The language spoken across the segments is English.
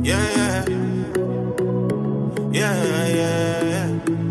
Yeah, yeah, yeah, yeah.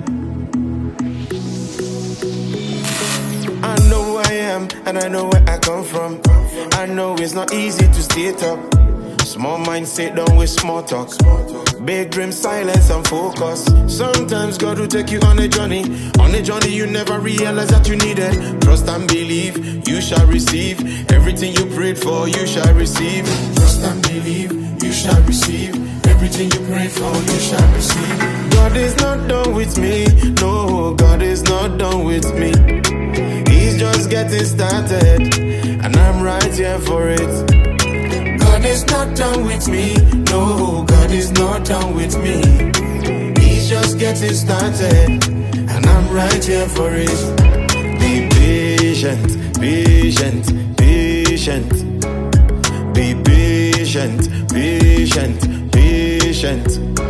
I know who I am and I know where I come from. I know it's not easy to stay top. Small mind sit down with small talk. Big dream, silence and focus. Sometimes God will take you on a journey. On a journey you never realize that you needed. Trust and believe, you shall receive. Everything you prayed for, you shall receive. Trust and believe, you shall receive. Everything you prayed for, you shall receive. God is not done with me. No, God is not done with me. He's just getting started, and I'm right here for it. God is not done with me. No, God is not done with me. He's just getting started, and I'm right here for it. Be patient, patient, patient. Be patient, patient, patient.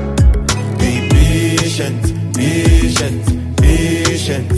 Be patient, patient, patient.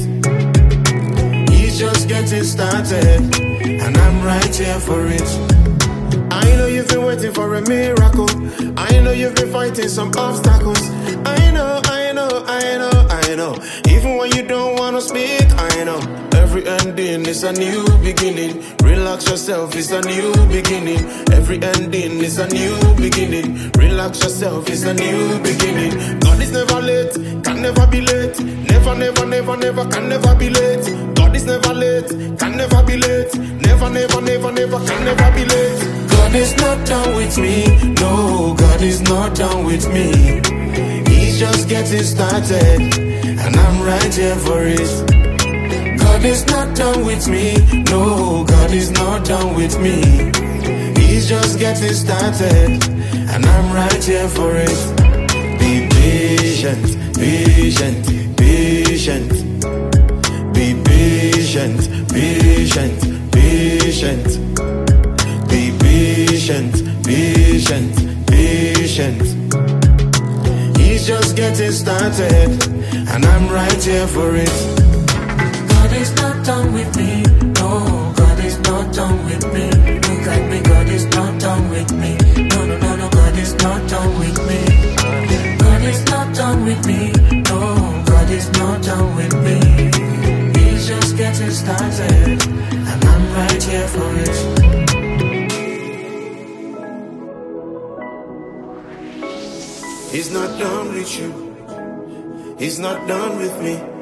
He's just getting started, and I'm right here for it. I know you've been waiting for a miracle. I know you've been fighting some obstacles. I know, I know, I know, I know. Even when you don't wanna speak, I know. Every ending is a new beginning. Relax yourself, it's a new beginning. Every ending is a new beginning. Relax yourself, it's a new beginning. God is never late, can never be late. Never, never, never, never, can never be late. God is never late, can never be late. Never, never, never, never, can never be late. God is not done with me. No, God is not done with me. He's just getting started, and I'm right here for it. God is not done with me. No, God is not done with me. He's just getting started, and I'm right here for it. Be patient, patient, patient. Be patient, patient, patient. Be patient, patient, patient. He's just getting started, and I'm right here for it. God is not done with me. No, God is not done with me. Look at me, God is not done with me. No, no, no, no, God is not done with me. God is not done with me. No, God is not done with me. He's just getting started, and I'm right here for it. He's not done with you. He's not done with me.